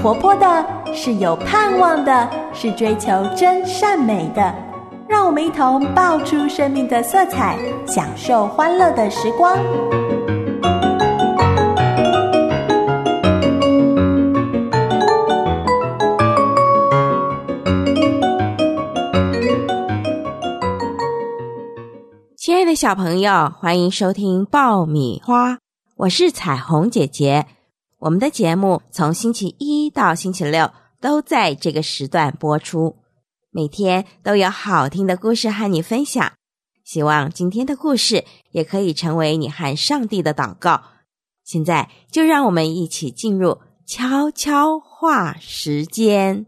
活泼的，是有盼望的，是追求真善美的。让我们一同爆出生命的色彩，享受欢乐的时光。 亲爱的小朋友，欢迎收听爆米花，我是彩虹姐姐。我们的节目从星期一到星期六都在这个时段播出，每天都有好听的故事和你分享。希望今天的故事也可以成为你和上帝的祷告。现在就让我们一起进入悄悄话时间。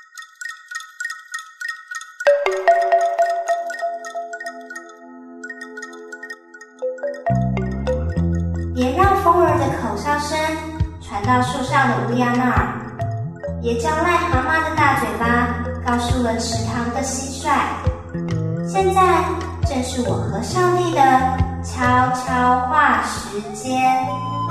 别让风儿的口哨声传到树上的乌鸦那儿，别叫癞蛤蟆的大嘴巴告诉了池塘的蟋蟀。现在正是我和上帝的悄悄话时间。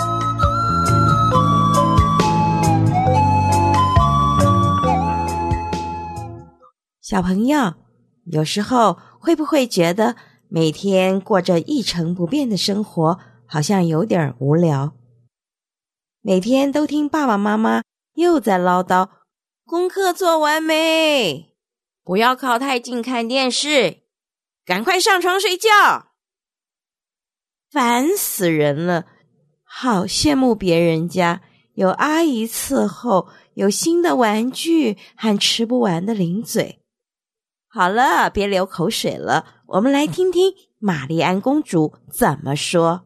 小朋友，有时候会不会觉得每天过着一成不变的生活，好像有点无聊？每天都听爸爸妈妈又在唠叨，功课做完没？不要靠太近看电视，赶快上床睡觉。烦死人了，好羡慕别人家有阿姨伺候，有新的玩具和吃不完的零嘴。好了，别流口水了，我们来听听玛丽安公主怎么说。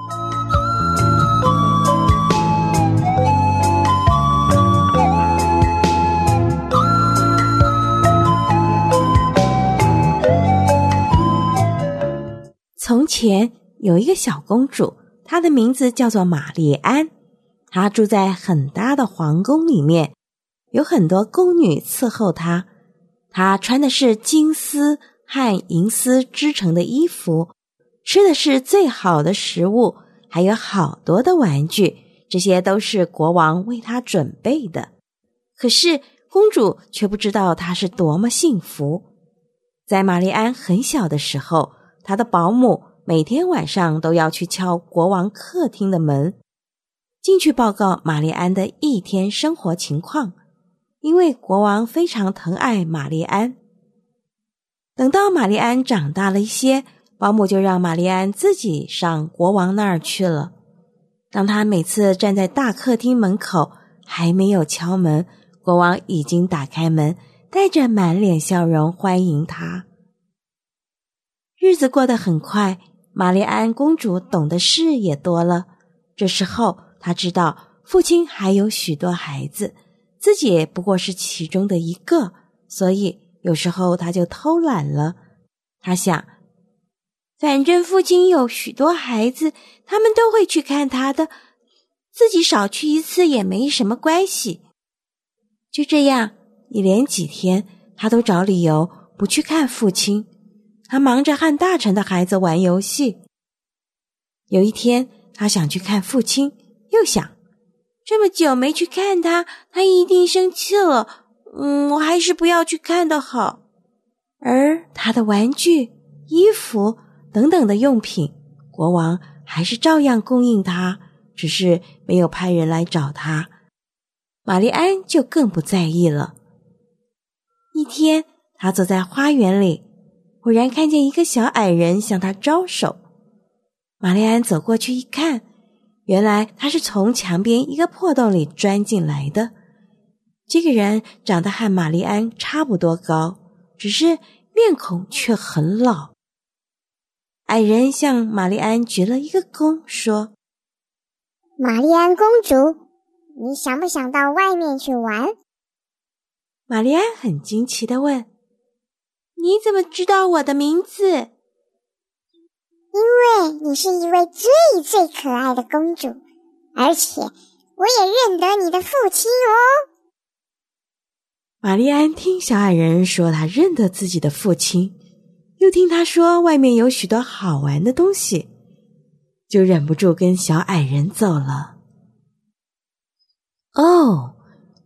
从前有一个小公主，她的名字叫做玛丽安。她住在很大的皇宫里面，有很多宫女伺候她。她穿的是金丝和银丝织成的衣服，吃的是最好的食物，还有好多的玩具，这些都是国王为她准备的。可是公主却不知道她是多么幸福。在玛丽安很小的时候，她的保姆每天晚上都要去敲国王客厅的门，进去报告玛丽安的一天生活情况，因为国王非常疼爱玛丽安。等到玛丽安长大了一些，保姆就让玛丽安自己上国王那儿去了。当她每次站在大客厅门口，还没有敲门，国王已经打开门，带着满脸笑容欢迎她。日子过得很快，玛丽安公主懂的事也多了。这时候她知道父亲还有许多孩子，自己也不过是其中的一个，所以有时候她就偷懒了。她想，反正父亲有许多孩子，他们都会去看他的，自己少去一次也没什么关系。就这样，一连几天，她都找理由不去看父亲。他忙着和大臣的孩子玩游戏。有一天，他想去看父亲，又想，这么久没去看他，他一定生气了。我还是不要去看的好。而他的玩具、衣服等等的用品，国王还是照样供应他，只是没有派人来找他。玛丽安就更不在意了。一天，他坐在花园里，忽然看见一个小矮人向他招手。玛丽安走过去一看，原来他是从墙边一个破洞里钻进来的。这个人长得和玛丽安差不多高，只是面孔却很老。矮人向玛丽安鞠了一个躬，说： 玛丽安公主，你想不想到外面去玩？ 玛丽安很惊奇地问：你怎么知道我的名字？ 因为你是一位最最可爱的公主，而且我也认得你的父亲哦。 玛丽安听小矮人说他认得自己的父亲，又听他说外面有许多好玩的东西，就忍不住跟小矮人走了。哦，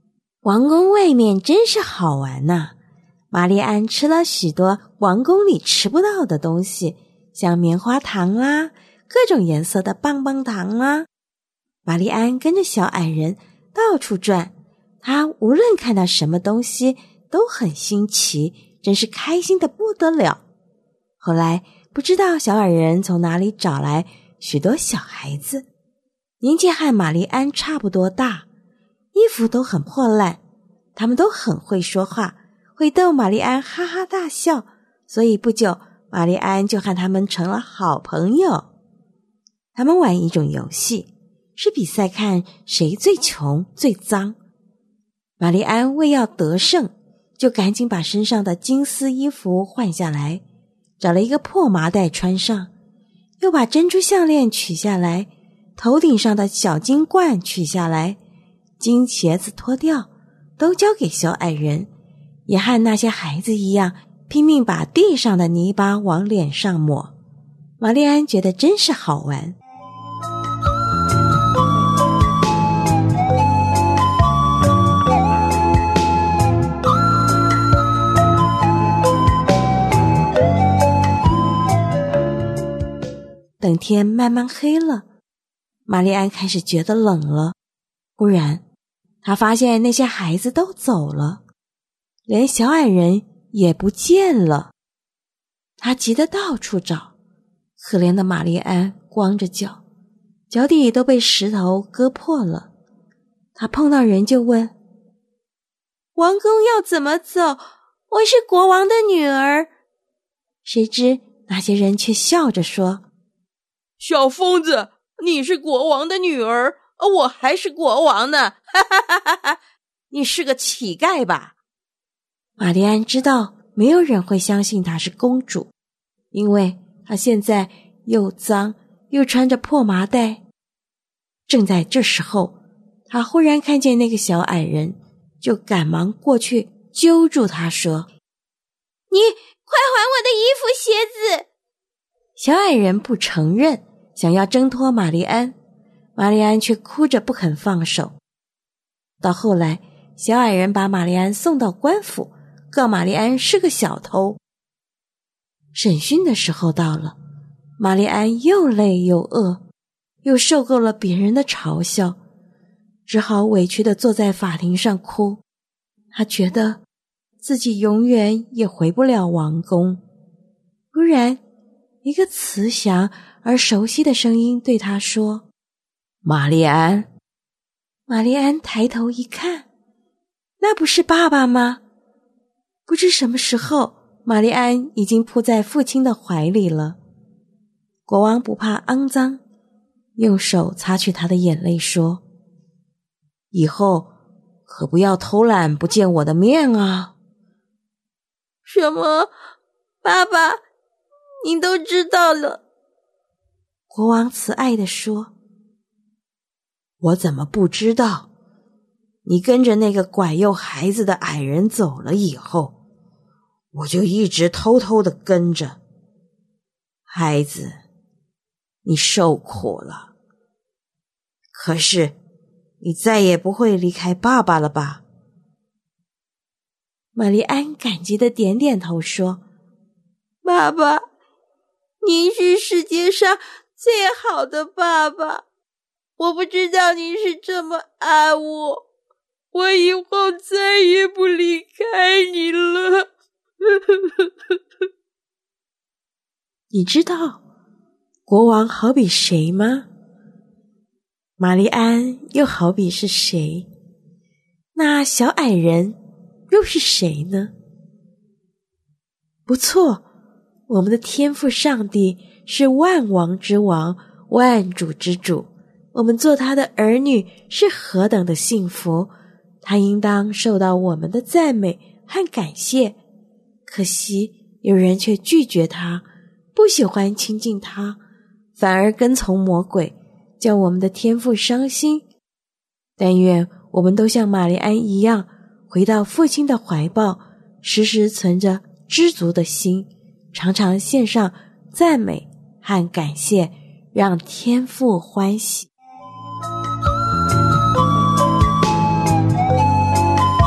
王宫外面真是好玩呐！玛丽安吃了许多王宫里吃不到的东西，像棉花糖啦，各种颜色的棒棒糖啦。玛丽安跟着小矮人到处转，她无论看到什么东西都很新奇，真是开心得不得了。后来不知道小矮人从哪里找来许多小孩子，年纪和玛丽安差不多大，衣服都很破烂，他们都很会说话，会逗玛丽安哈哈大笑，所以不久玛丽安就和他们成了好朋友。他们玩一种游戏，是比赛看谁最穷最脏。玛丽安为要得胜，就赶紧把身上的金丝衣服换下来，找了一个破麻袋穿上，又把珍珠项链取下来，头顶上的小金冠取下来，金鞋子脱掉，都交给小矮人，也和那些孩子一样，拼命把地上的泥巴往脸上抹。玛丽安觉得真是好玩。等天慢慢黑了，玛丽安开始觉得冷了。忽然她发现那些孩子都走了，连小矮人也不见了。她急得到处找，可怜的玛丽安光着脚，脚底都被石头割破了。她碰到人就问：王宫要怎么走？我是国王的女儿。谁知那些人却笑着说： 小疯子，你是国王的女儿，我还是国王呢，哈哈哈哈哈！你是个乞丐吧？ 玛丽安知道没有人会相信她是公主，因为她现在又脏又穿着破麻袋。正在这时候，她忽然看见那个小矮人，就赶忙过去揪住他说：你快还我的衣服鞋子！小矮人不承认，想要挣脱玛丽安，玛丽安却哭着不肯放手。到后来，小矮人把玛丽安送到官府，告玛丽安是个小偷。审讯的时候到了，玛丽安又累又饿，又受够了别人的嘲笑，只好委屈地坐在法庭上哭。她觉得自己永远也回不了王宫。突然，一个慈祥而熟悉的声音对她说：玛丽安。玛丽安抬头一看，那不是爸爸吗？不知什么时候，玛丽安已经扑在父亲的怀里了。国王不怕肮脏，用手擦去他的眼泪说：以后可不要偷懒不见我的面啊。 什么？爸爸，你都知道了。 国王慈爱地说：我怎么不知道？你跟着那个拐诱孩子的矮人走了以后，我就一直偷偷地跟着。孩子，你受苦了，可是你再也不会离开爸爸了吧？玛丽安感激地点点头说： 爸爸，您是世界上最好的爸爸，我不知道您是这么爱我，我以后再也不离开你了。 你知道国王好比谁吗？玛丽安又好比是谁？那小矮人又是谁呢？不错，我们的天父上帝是万王之王，万主之主，我们做他的儿女是何等的幸福，他应当受到我们的赞美和感谢。可惜有人却拒绝他，不喜欢亲近他，反而跟从魔鬼，叫我们的天父伤心。但愿我们都像玛丽安一样，回到父亲的怀抱，时时存着知足的心，常常献上赞美和感谢，让天父欢喜。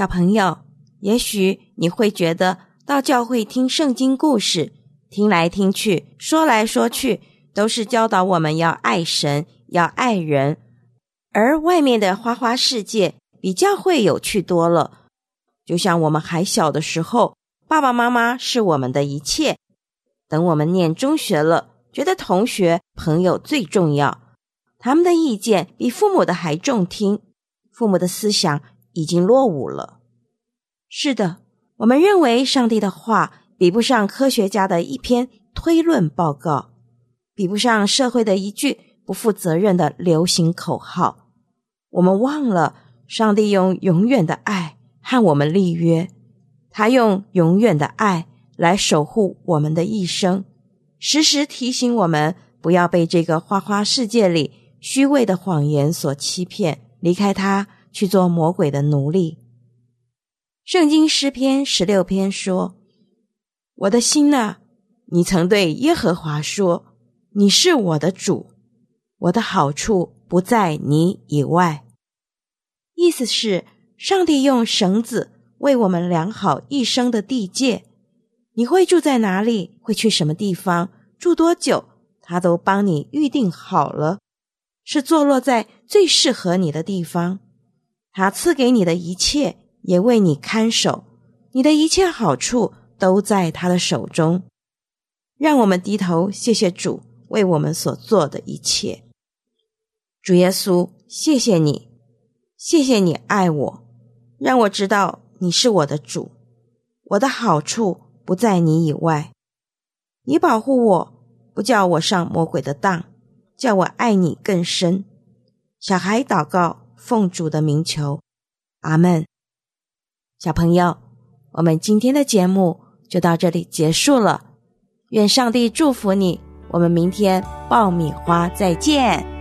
小朋友，也许你会觉得到教会听圣经故事，听来听去，说来说去，都是教导我们要爱神，要爱人，而外面的花花世界比教会有趣多了。就像我们还小的时候，爸爸妈妈是我们的一切，等我们念中学了，觉得同学朋友最重要，他们的意见比父母的还中听，父母的思想已经落伍了。是的，我们认为上帝的话比不上科学家的一篇推论报告，比不上社会的一句不负责任的流行口号。我们忘了上帝用永远的爱和我们立约，他用永远的爱来守护我们的一生，时时提醒我们不要被这个花花世界里虚伪的谎言所欺骗，离开他去做魔鬼的奴隶。圣经诗篇16篇说，我的心啊，你曾对耶和华说，你是我的主，我的好处不在你以外。意思是上帝用绳子为我们量好一生的地界，你会住在哪里，会去什么地方，住多久，他都帮你预定好了，是坐落在最适合你的地方。他赐给你的一切也为你看守，你的一切好处都在他的手中。让我们低头谢谢主为我们所做的一切。主耶稣，谢谢你，谢谢你爱我，让我知道你是我的主，我的好处不在你以外。你保护我，不叫我上魔鬼的当，叫我爱你更深。小孩祷告，奉主的名求，阿们。小朋友，我们今天的节目就到这里结束了，愿上帝祝福你，我们明天爆米花再见。